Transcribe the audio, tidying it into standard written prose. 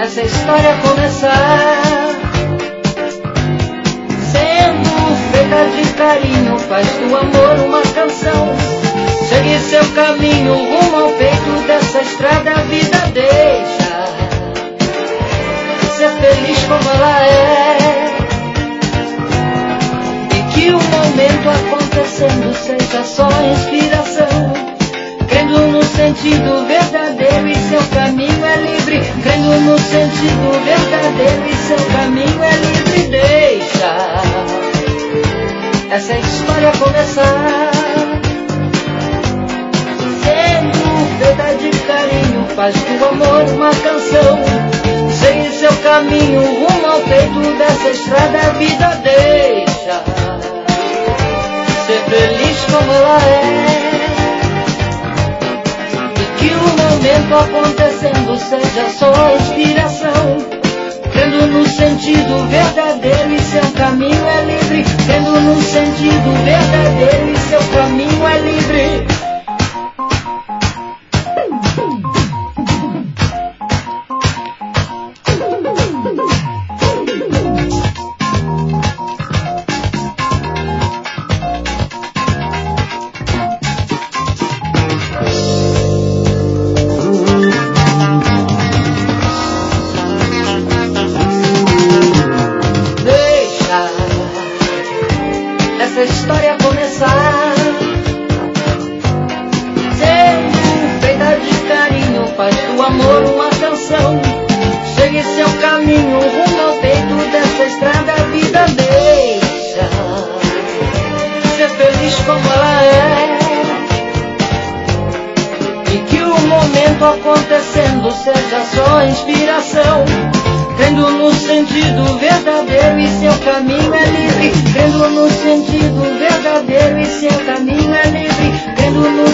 essa história começar. Sendo feita de carinho, faz do amor uma canção. Segue seu caminho rumo ao peito dessa estrada, a vida deixa ser feliz como ela é. E que o momento acontecendo seja só inspiração. Crendo no sentido verdadeiro e seu caminho é livre. Crendo no sentido verdadeiro e seu caminho é livre. Deixa essa história começar. Sendo feita de carinho, faz do amor uma canção. Segue seu caminho rumo ao peito dessa estrada, a vida deixa ser feliz como ela é. Que o momento acontecendo seja só inspiração. Crendo no sentido verdadeiro e seu caminho é livre. Crendo no sentido verdadeiro e seu caminho é livre. Essa história começar. Sendo feita de carinho, faz do amor uma canção. Segue seu caminho rumo ao peito dessa estrada, a vida deixa ser feliz como ela é. E que o momento acontecendo seja só inspiração. Crendo no sentido verdadeiro e seu caminho é livre. Crendo no sentido verdadeiro e seu caminho é livre. Crendo no